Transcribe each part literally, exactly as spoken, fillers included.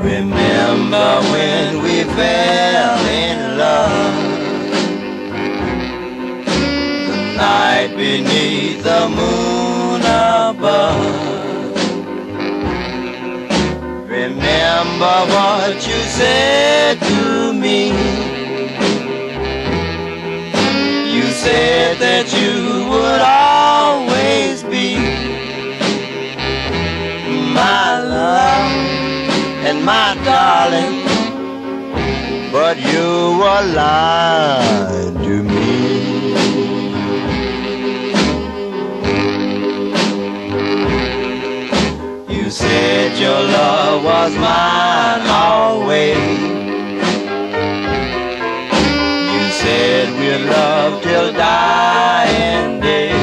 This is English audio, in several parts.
Remember when we fell in love, the night beneath the moon above. Remember what you said to me. You said that you would always be my love and my darling, but you were lying to me. You said your love was mine always. You said we'd love till dying day.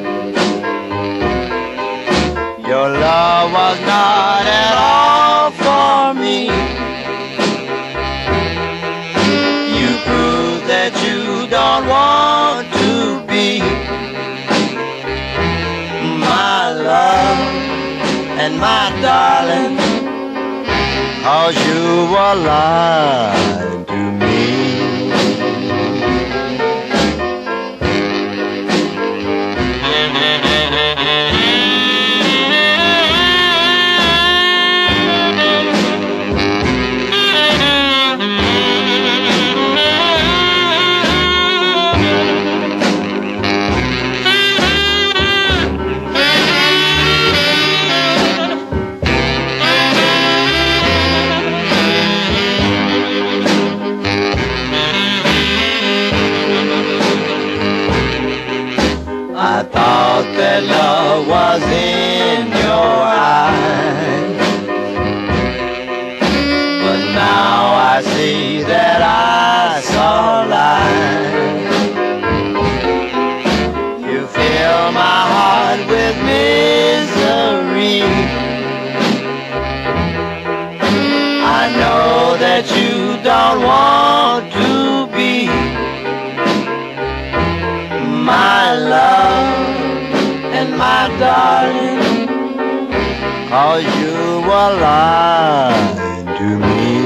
Your love was not at all for me. You proved that you don't want to be my love and my darling, 'cause you were lying to me. I thought that love was in your eyes, but now I see that I saw lies. You fill my heart with misery. I know that you don't want to be my love and my darling, 'cause you were lying to me.